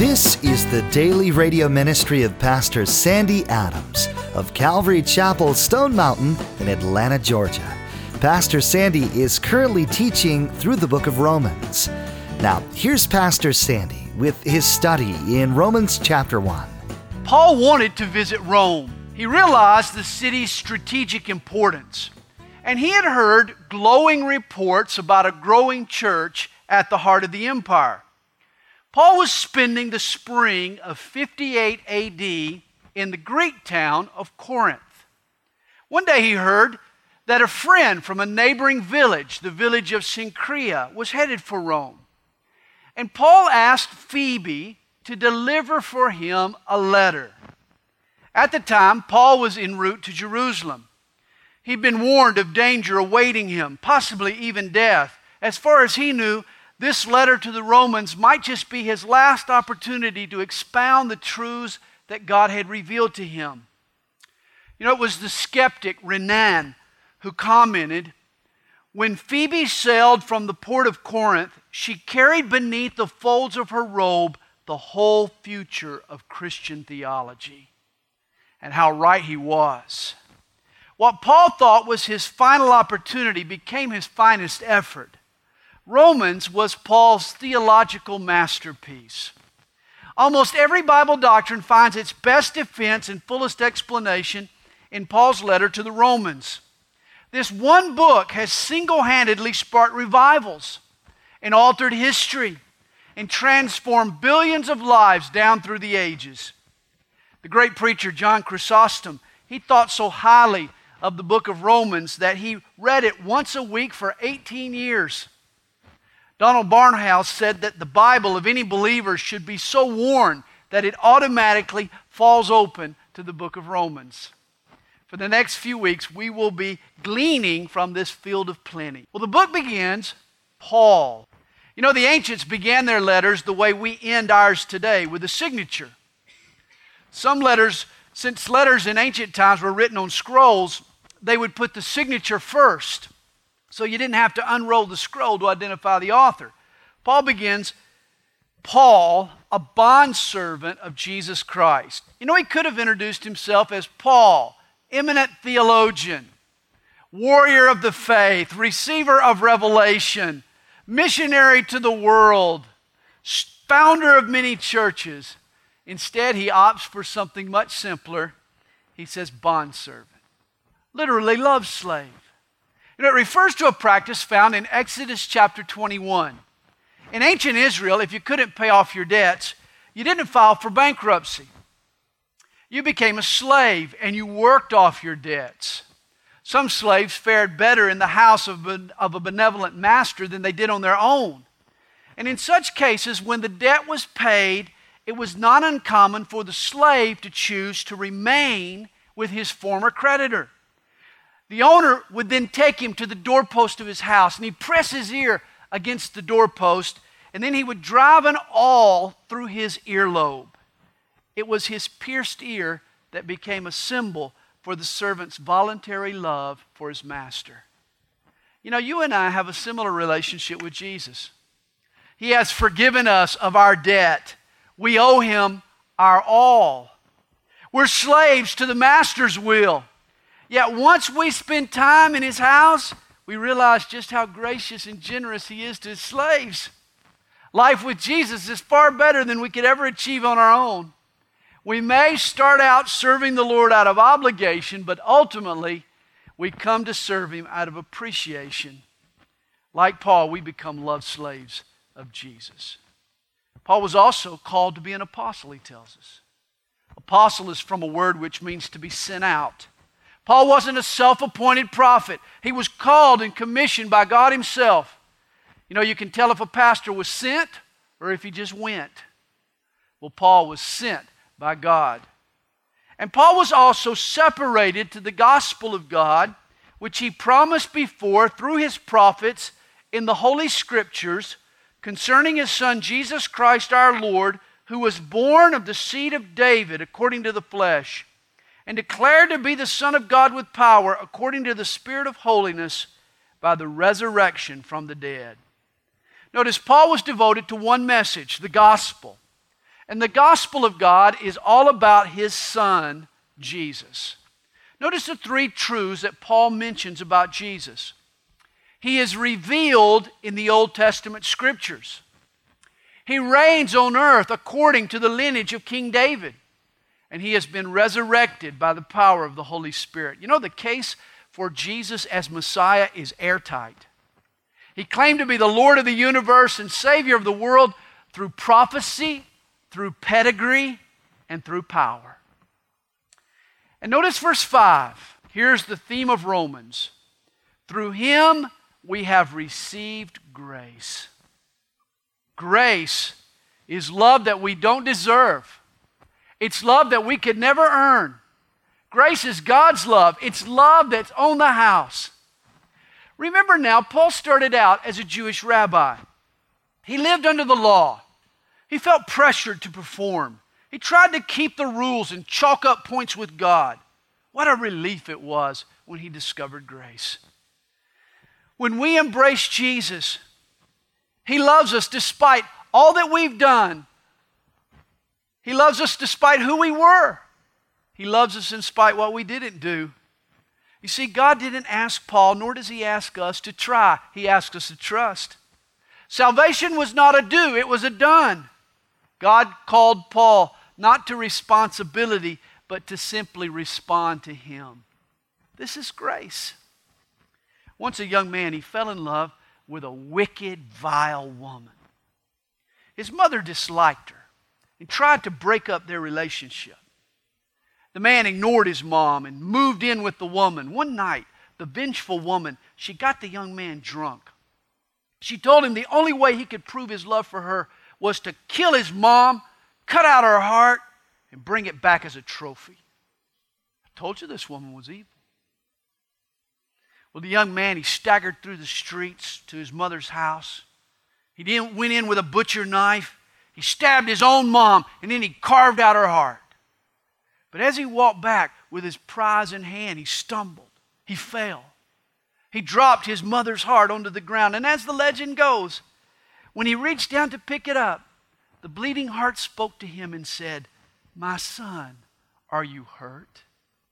This is the daily radio ministry of Pastor Sandy Adams of Calvary Chapel, Stone Mountain in Atlanta, Georgia. Pastor Sandy is currently teaching through the book of Romans. Now, here's Pastor Sandy with his study in Romans chapter 1. Paul wanted to visit Rome. He realized the city's strategic importance, and he had heard glowing reports about a growing church at the heart of the empire. Paul was spending the spring of 58 AD in the Greek town of Corinth. One day he heard that a friend from a neighboring village, the village of Cenchrea, was headed for Rome. And Paul asked Phoebe to deliver for him a letter. At the time, Paul was en route to Jerusalem. He'd been warned of danger awaiting him, possibly even death. As far as he knew, this letter to the Romans might just be his last opportunity to expound the truths that God had revealed to him. You know, it was the skeptic Renan who commented, "When Phoebe sailed from the port of Corinth, she carried beneath the folds of her robe the whole future of Christian theology." And how right he was. What Paul thought was his final opportunity became his finest effort. Romans was Paul's theological masterpiece. Almost every Bible doctrine finds its best defense and fullest explanation in Paul's letter to the Romans. This one book has single-handedly sparked revivals and altered history and transformed billions of lives down through the ages. The great preacher John Chrysostom, he thought so highly of the book of Romans that he read it once a week for 18 years. Donald Barnhouse said that the Bible of any believer should be so worn that it automatically falls open to the book of Romans. For the next few weeks, we will be gleaning from this field of plenty. Well, the book begins, Paul. You know, the ancients began their letters the way we end ours today, with a signature. Some letters, since letters in ancient times were written on scrolls, they would put the signature first. So you didn't have to unroll the scroll to identify the author. Paul begins, Paul, a bondservant of Jesus Christ. You know, he could have introduced himself as Paul, eminent theologian, warrior of the faith, receiver of revelation, missionary to the world, founder of many churches. Instead, he opts for something much simpler. He says bondservant, literally love slave. You know, it refers to a practice found in Exodus chapter 21. In ancient Israel, if you couldn't pay off your debts, you didn't file for bankruptcy. You became a slave and you worked off your debts. Some slaves fared better in the house of a benevolent master than they did on their own. And in such cases, when the debt was paid, it was not uncommon for the slave to choose to remain with his former creditor. The owner would then take him to the doorpost of his house, and he'd press his ear against the doorpost, and then he would drive an awl through his earlobe. It was his pierced ear that became a symbol for the servant's voluntary love for his master. You know, you and I have a similar relationship with Jesus. He has forgiven us of our debt. We owe him our all. We're slaves to the master's will. Yet once we spend time in his house, we realize just how gracious and generous he is to his slaves. Life with Jesus is far better than we could ever achieve on our own. We may start out serving the Lord out of obligation, but ultimately we come to serve him out of appreciation. Like Paul, we become love slaves of Jesus. Paul was also called to be an apostle, he tells us. Apostle is from a word which means to be sent out. Paul wasn't a self-appointed prophet. He was called and commissioned by God himself. You know, you can tell if a pastor was sent or if he just went. Well, Paul was sent by God. And Paul was also separated to the gospel of God, which he promised before through his prophets in the Holy Scriptures concerning his Son, Jesus Christ our Lord, who was born of the seed of David according to the flesh, and declared to be the Son of God with power according to the Spirit of holiness by the resurrection from the dead. Notice, Paul was devoted to one message, the gospel. And the gospel of God is all about His Son, Jesus. Notice the three truths that Paul mentions about Jesus. He is revealed in the Old Testament Scriptures. He reigns on earth according to the lineage of King David. And He has been resurrected by the power of the Holy Spirit. You know, the case for Jesus as Messiah is airtight. He claimed to be the Lord of the universe and Savior of the world through prophecy, through pedigree, and through power. And notice verse 5. Here's the theme of Romans. Through Him we have received grace. Grace is love that we don't deserve. It's love that we could never earn. Grace is God's love. It's love that's on the house. Remember now, Paul started out as a Jewish rabbi. He lived under the law. He felt pressured to perform. He tried to keep the rules and chalk up points with God. What a relief it was when he discovered grace. When we embrace Jesus, He loves us despite all that we've done. He loves us despite who we were. He loves us in spite of what we didn't do. You see, God didn't ask Paul, nor does He ask us to try. He asks us to trust. Salvation was not a do, it was a done. God called Paul not to responsibility, but to simply respond to Him. This is grace. Once a young man, he fell in love with a wicked, vile woman. His mother disliked her and tried to break up their relationship. The man ignored his mom and moved in with the woman. One night, the vengeful woman, she got the young man drunk. She told him the only way he could prove his love for her was to kill his mom, cut out her heart, and bring it back as a trophy. I told you this woman was evil. Well, the young man, he staggered through the streets to his mother's house. He went in with a butcher knife. He stabbed his own mom, and then he carved out her heart. But as he walked back with his prize in hand, he stumbled. He fell. He dropped his mother's heart onto the ground. And as the legend goes, when he reached down to pick it up, the bleeding heart spoke to him and said, "My son, are you hurt?"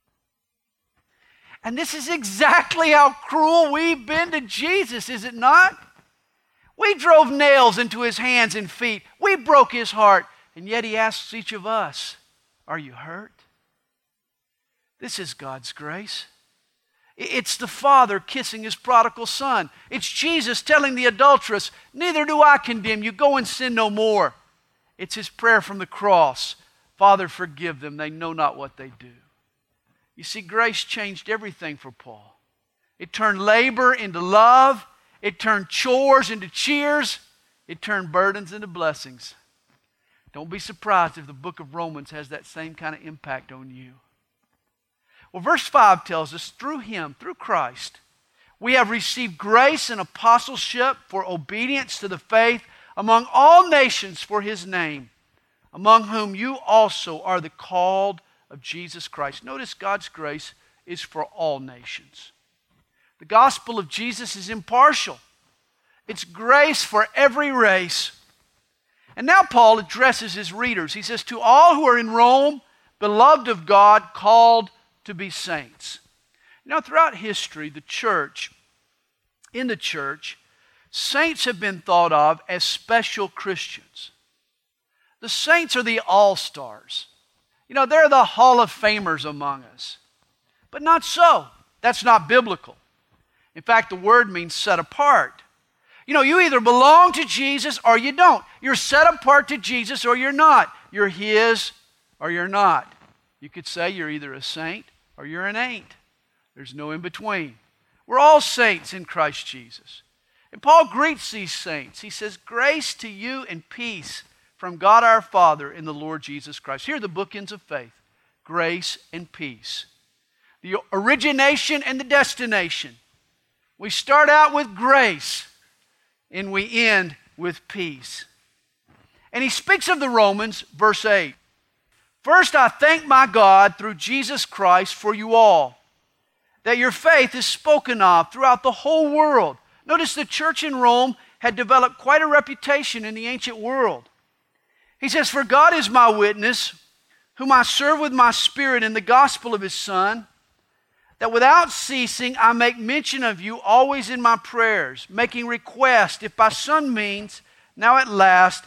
And this is exactly how cruel we've been to Jesus, is it not? We drove nails into His hands and feet. We broke His heart. And yet He asks each of us, "Are you hurt?" This is God's grace. It's the Father kissing His prodigal son. It's Jesus telling the adulteress, "Neither do I condemn you. Go and sin no more." It's His prayer from the cross, "Father, forgive them. They know not what they do." You see, grace changed everything for Paul. It turned labor into love. It turned chores into cheers. It turned burdens into blessings. Don't be surprised if the book of Romans has that same kind of impact on you. Well, verse 5 tells us, through Him, through Christ, we have received grace and apostleship for obedience to the faith among all nations for His name, among whom you also are the called of Jesus Christ. Notice God's grace is for all nations. The gospel of Jesus is impartial. It's grace for every race. And now Paul addresses his readers. He says, "To all who are in Rome, beloved of God, called to be saints." Now, throughout history, in the church, saints have been thought of as special Christians. The saints are the all-stars. You know, they're the Hall of Famers among us. But not so. That's not biblical. In fact, the word means set apart. You know, you either belong to Jesus or you don't. You're set apart to Jesus or you're not. You're His or you're not. You could say you're either a saint or you're an ain't. There's no in between. We're all saints in Christ Jesus. And Paul greets these saints. He says, "Grace to you and peace from God our Father in the Lord Jesus Christ." Here are the bookends of faith. Grace and peace. The origination and the destination. We start out with grace and we end with peace. And he speaks of the Romans, verse 8. "First, I thank my God through Jesus Christ for you all, that your faith is spoken of throughout the whole world." Notice the church in Rome had developed quite a reputation in the ancient world. He says, "For God is my witness, whom I serve with my spirit in the gospel of His Son, that without ceasing I make mention of you always in my prayers, making request, if by some means, now at last,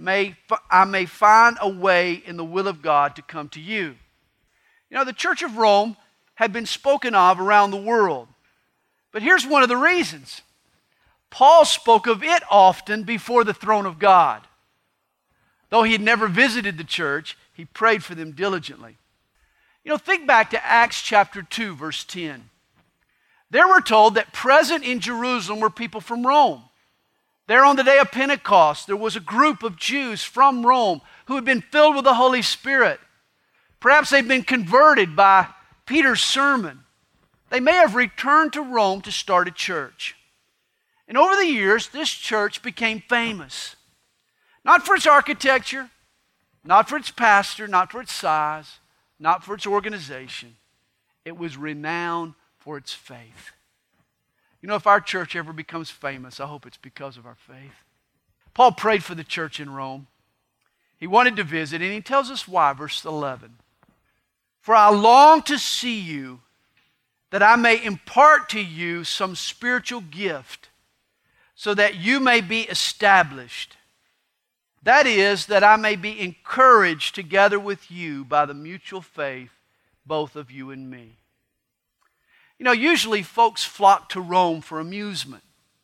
I may find a way in the will of God to come to you." You know, the Church of Rome had been spoken of around the world. But here's one of the reasons. Paul spoke of it often before the throne of God. Though he had never visited the church, he prayed for them diligently. You know, think back to Acts chapter 2, verse 10. There we're told that present in Jerusalem were people from Rome. There on the day of Pentecost, there was a group of Jews from Rome who had been filled with the Holy Spirit. Perhaps they'd been converted by Peter's sermon. They may have returned to Rome to start a church. And over the years, this church became famous. Not for its architecture, not for its pastor, not for its size, not for its organization. It was renowned for its faith. You know, if our church ever becomes famous, I hope it's because of our faith. Paul prayed for the church in Rome. He wanted to visit, and he tells us why, verse 11. "For I long to see you, that I may impart to you some spiritual gift, so that you may be established. That is, that I may be encouraged together with you by the mutual faith, both of you and me." You know, usually folks flock to Rome for amusement.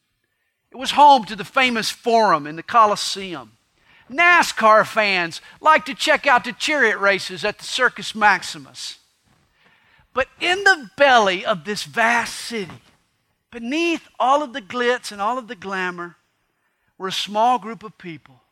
It was home to the famous Forum in the Colosseum. NASCAR fans like to check out the chariot races at the Circus Maximus. But in the belly of this vast city, beneath all of the glitz and all of the glamour, were a small group of people,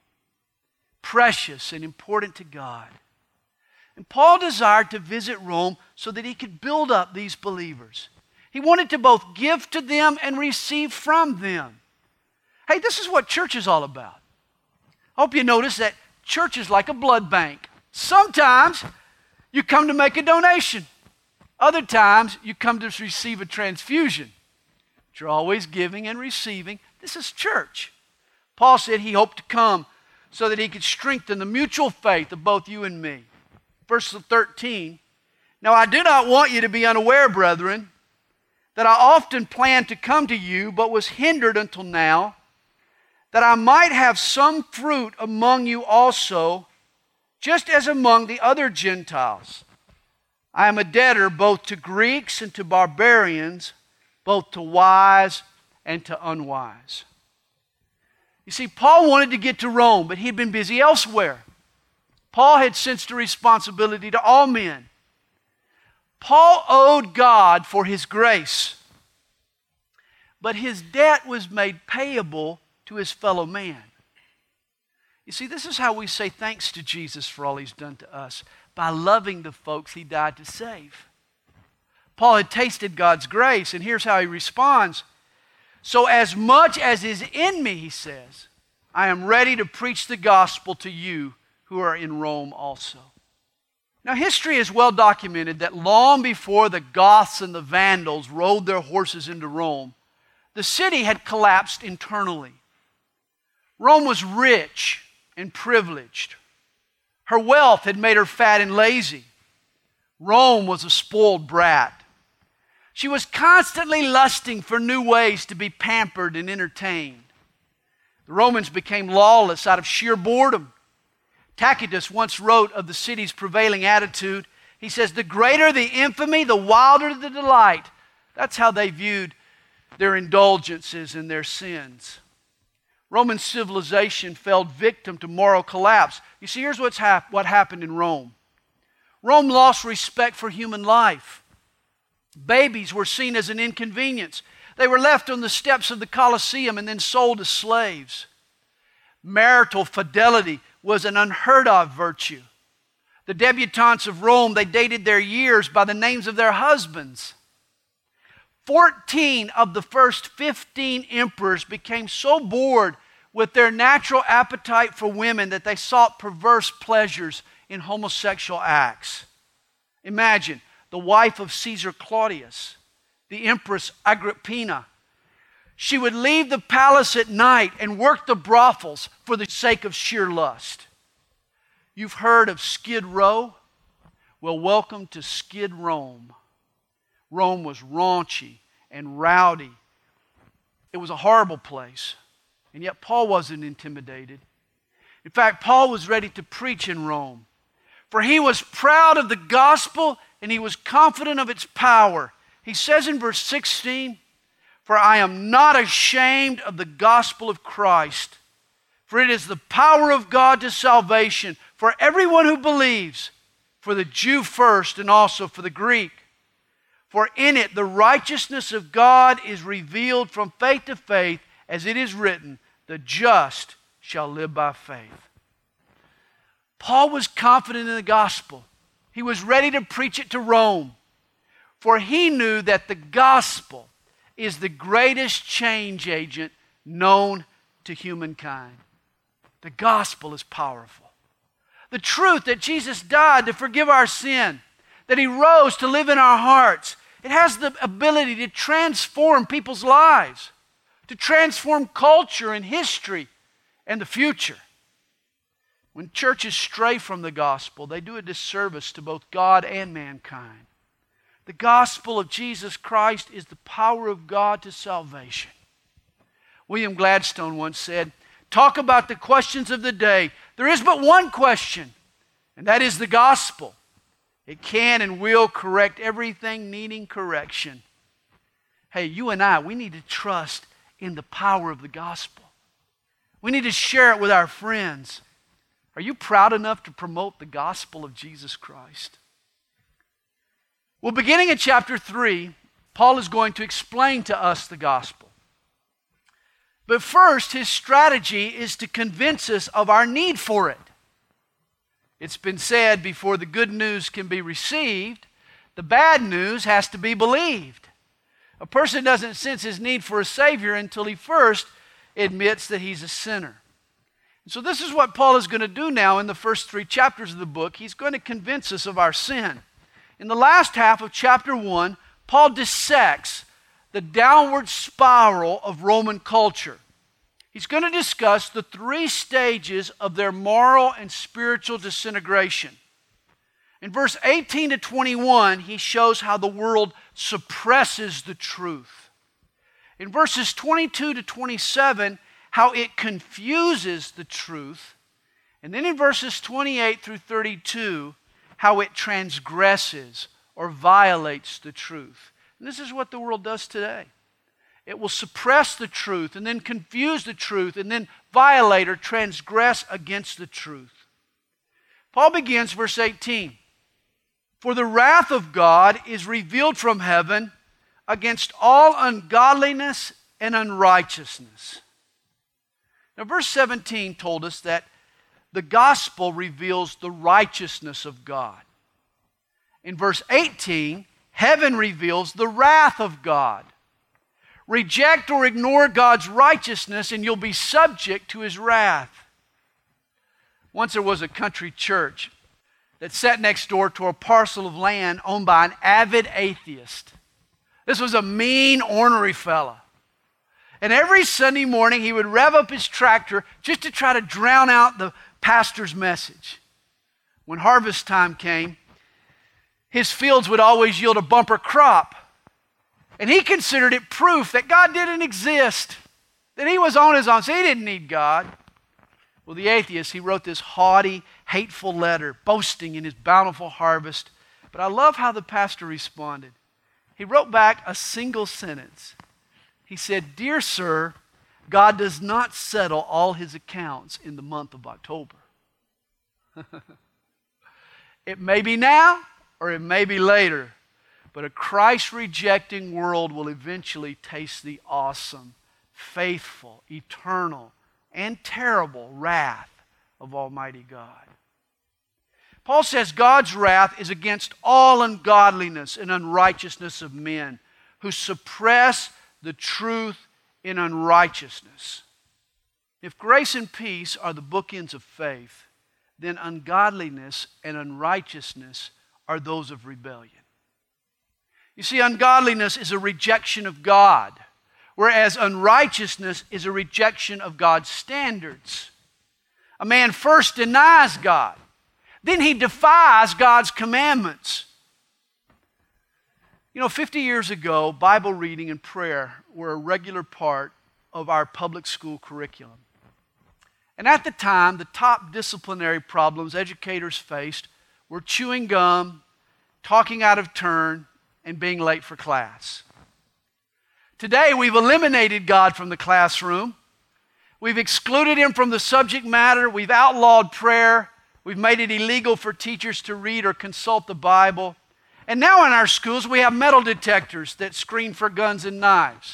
precious and important to God. And Paul desired to visit Rome so that he could build up these believers. He wanted to both give to them and receive from them. Hey, this is what church is all about. I hope you notice that church is like a blood bank. Sometimes you come to make a donation. Other times you come to receive a transfusion. But you're always giving and receiving. This is church. Paul said he hoped to come so that he could strengthen the mutual faith of both you and me. Verse 13, "Now I do not want you to be unaware, brethren, that I often planned to come to you, but was hindered until now, that I might have some fruit among you also, just as among the other Gentiles. I am a debtor both to Greeks and to barbarians, both to wise and to unwise." You see, Paul wanted to get to Rome, but he'd been busy elsewhere. Paul had sensed a responsibility to all men. Paul owed God for his grace, but his debt was made payable to his fellow man. You see, this is how we say thanks to Jesus for all he's done to us, by loving the folks he died to save. Paul had tasted God's grace, and here's how he responds. "So as much as is in me," he says, "I am ready to preach the gospel to you who are in Rome also." Now, history is well documented that long before the Goths and the Vandals rode their horses into Rome, the city had collapsed internally. Rome was rich and privileged. Her wealth had made her fat and lazy. Rome was a spoiled brat. She was constantly lusting for new ways to be pampered and entertained. The Romans became lawless out of sheer boredom. Tacitus once wrote of the city's prevailing attitude. He says, "The greater the infamy, the wilder the delight." That's how they viewed their indulgences and their sins. Roman civilization fell victim to moral collapse. You see, here's what happened in Rome. Rome lost respect for human life. Babies were seen as an inconvenience. They were left on the steps of the Colosseum and then sold as slaves. Marital fidelity was an unheard of virtue. The debutantes of Rome, they dated their years by the names of their husbands. 14 of the first 15 emperors became so bored with their natural appetite for women that they sought perverse pleasures in homosexual acts. Imagine the wife of Caesar Claudius, the Empress Agrippina. She would leave the palace at night and work the brothels for the sake of sheer lust. You've heard of Skid Row? Well, welcome to Skid Rome. Rome was raunchy and rowdy. It was a horrible place. And yet Paul wasn't intimidated. In fact, Paul was ready to preach in Rome. For he was proud of the gospel and he was confident of its power. He says in verse 16, "For I am not ashamed of the gospel of Christ, for it is the power of God to salvation for everyone who believes, for the Jew first and also for the Greek. For in it the righteousness of God is revealed from faith to faith, as it is written, the just shall live by faith." Paul was confident in the gospel. He was ready to preach it to Rome, for he knew that the gospel is the greatest change agent known to humankind. The gospel is powerful. The truth that Jesus died to forgive our sin, that He rose to live in our hearts, it has the ability to transform people's lives, to transform culture and history and the future. When churches stray from the gospel, they do a disservice to both God and mankind. The gospel of Jesus Christ is the power of God to salvation. William Gladstone once said, "Talk about the questions of the day. There is but one question, and that is the gospel. It can and will correct everything needing correction." Hey, you and I, we need to trust in the power of the gospel. We need to share it with our friends. Are you proud enough to promote the gospel of Jesus Christ? Well, beginning in chapter 3, Paul is going to explain to us the gospel. But first, his strategy is to convince us of our need for it. It's been said, before the good news can be received, the bad news has to be believed. A person doesn't sense his need for a Savior until he first admits that he's a sinner. And so this is what Paul is going to do now in the first 3 chapters of the book. He's going to convince us of our sin. In the last half of chapter 1, Paul dissects the downward spiral of Roman culture. He's going to discuss the 3 stages of their moral and spiritual disintegration. In verse 18 to 21, he shows how the world suppresses the truth. In verses 22 to 27, how it confuses the truth. And then in verses 28 through 32, how it transgresses or violates the truth. And this is what the world does today. It will suppress the truth and then confuse the truth and then violate or transgress against the truth. Paul begins verse 18. "For the wrath of God is revealed from heaven against all ungodliness and unrighteousness." Now verse 17 told us that the gospel reveals the righteousness of God. In verse 18, heaven reveals the wrath of God. Reject or ignore God's righteousness and you'll be subject to His wrath. Once there was a country church that sat next door to a parcel of land owned by an avid atheist. This was a mean, ornery fella. And every Sunday morning he would rev up his tractor just to try to drown out the pastor's message. When harvest time came, his fields would always yield a bumper crop. And he considered it proof that God didn't exist, that he was on his own, so he didn't need God. Well, the atheist, he wrote this haughty, hateful letter, boasting in his bountiful harvest. But I love how the pastor responded. He wrote back a single sentence. He said, "Dear sir, God does not settle all His accounts in the month of October." It may be now or it may be later, but a Christ-rejecting world will eventually taste the awesome, faithful, eternal, and terrible wrath of Almighty God. Paul says God's wrath is against all ungodliness and unrighteousness of men who suppress the truth in unrighteousness. If grace and peace are the bookends of faith, then ungodliness and unrighteousness are those of rebellion. You see, ungodliness is a rejection of God, whereas unrighteousness is a rejection of God's standards. A man first denies God, Then he defies God's commandments. 50 years ago, Bible reading and prayer were a regular part of our public school curriculum. And at the time, the top disciplinary problems educators faced were chewing gum, talking out of turn, and being late for class. Today, we've eliminated God from the classroom. We've excluded Him from the subject matter. We've outlawed prayer. We've made it illegal for teachers to read or consult the Bible. And now in our schools, we have metal detectors that screen for guns and knives.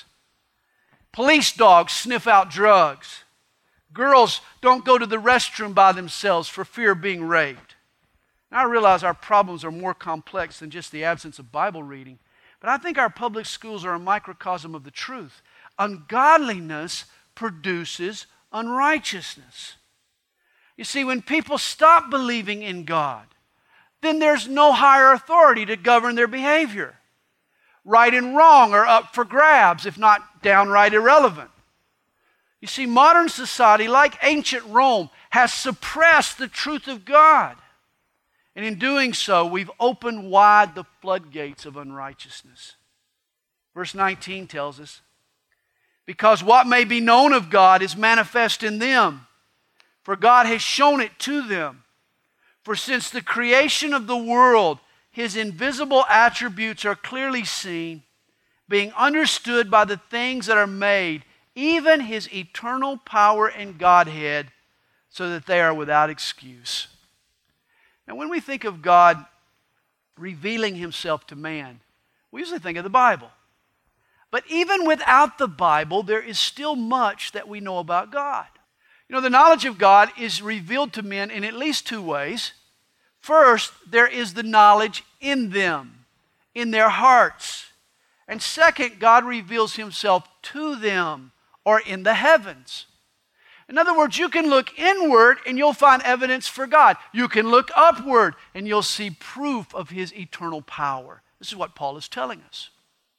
Police dogs sniff out drugs. Girls don't go to the restroom by themselves for fear of being raped. Now I realize our problems are more complex than just the absence of Bible reading, but I think our public schools are a microcosm of the truth. Ungodliness produces unrighteousness. You see, when people stop believing in God, then there's no higher authority to govern their behavior. Right and wrong are up for grabs, if not downright irrelevant. You see, modern society, like ancient Rome, has suppressed the truth of God. And in doing so, we've opened wide the floodgates of unrighteousness. Verse 19 tells us, because what may be known of God is manifest in them, for God has shown it to them. For since the creation of the world, His invisible attributes are clearly seen, being understood by the things that are made, even His eternal power and Godhead, so that they are without excuse. Now, when we think of God revealing Himself to man, we usually think of the Bible. But even without the Bible, there is still much that we know about God. The knowledge of God is revealed to men in at least two ways. First, there is the knowledge in them, in their hearts. And second, God reveals Himself to them or in the heavens. In other words, you can look inward and you'll find evidence for God. You can look upward and you'll see proof of His eternal power. This is what Paul is telling us.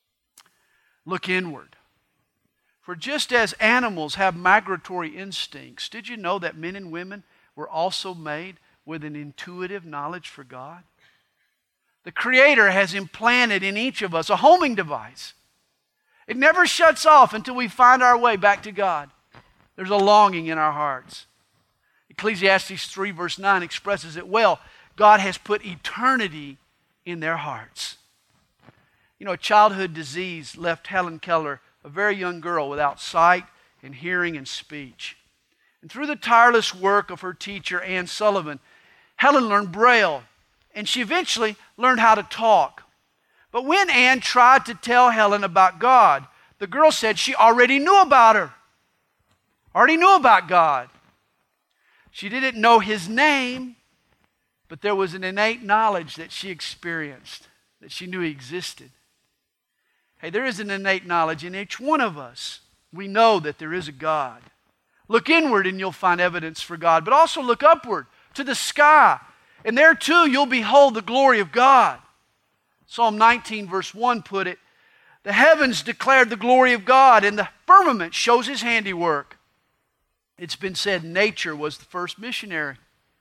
Look inward. For just as animals have migratory instincts, did you know that men and women were also made with an intuitive knowledge for God? The Creator has implanted in each of us a homing device. It never shuts off until we find our way back to God. There's a longing in our hearts. Ecclesiastes 3 verse 9 expresses it well. God has put eternity in their hearts. A childhood disease left Helen Keller, a very young girl, without sight and hearing and speech. And through the tireless work of her teacher, Anne Sullivan, Helen learned Braille, and she eventually learned how to talk. But when Anne tried to tell Helen about God, the girl said she already knew about her. Already knew about God. She didn't know His name, but there was an innate knowledge that she experienced, that she knew He existed. Hey, there is an innate knowledge in each one of us. We know that there is a God. Look inward and you'll find evidence for God, but also look upward to the sky. And there too you'll behold the glory of God. Psalm 19 verse 1 put it, the heavens declared the glory of God, and the firmament shows His handiwork. It's been said nature was the first missionary.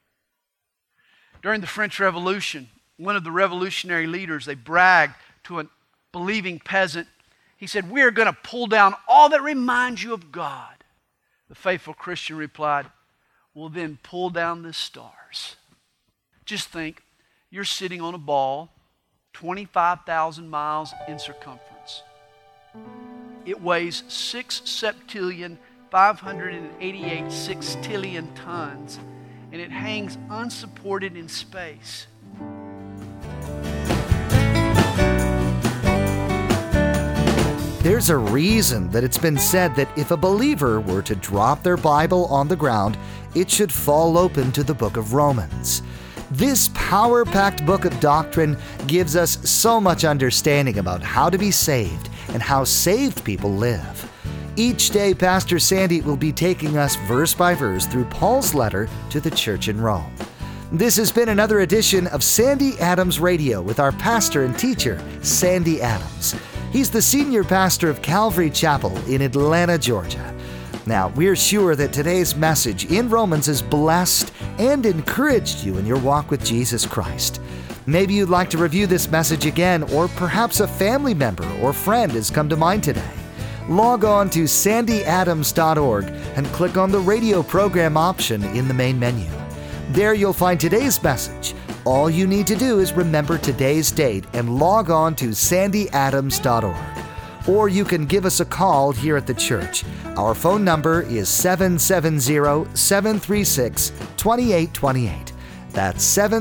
During the French Revolution, one of the revolutionary leaders, they bragged to a believing peasant. He said, we are going to pull down all that reminds you of God. The faithful Christian replied, well then pull down the stars. Just think, you're sitting on a ball 25,000 miles in circumference. It weighs 6 septillion, 588 sextillion tons, and it hangs unsupported in space. There's a reason that it's been said that if a believer were to drop their Bible on the ground, it should fall open to the book of Romans. This power-packed book of doctrine gives us so much understanding about how to be saved and how saved people live. Each day, Pastor Sandy will be taking us verse by verse through Paul's letter to the church in Rome. This has been another edition of Sandy Adams Radio with our pastor and teacher, Sandy Adams. He's the senior pastor of Calvary Chapel in Atlanta, Georgia. Now, we're sure that today's message in Romans has blessed and encouraged you in your walk with Jesus Christ. Maybe you'd like to review this message again, or perhaps a family member or friend has come to mind today. Log on to sandyadams.org and click on the radio program option in the main menu. There you'll find today's message. All you need to do is remember today's date and log on to sandyadams.org. Or you can give us a call here at the church. Our phone number is 770-736-2828. That's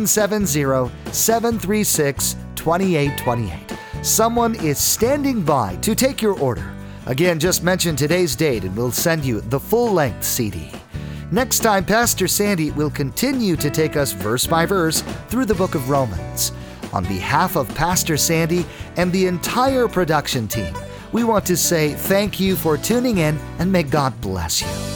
770-736-2828. Someone is standing by to take your order. Again, just mention today's date and we'll send you the full-length CD. Next time, Pastor Sandy will continue to take us verse by verse through the book of Romans. On behalf of Pastor Sandy and the entire production team, we want to say thank you for tuning in and may God bless you.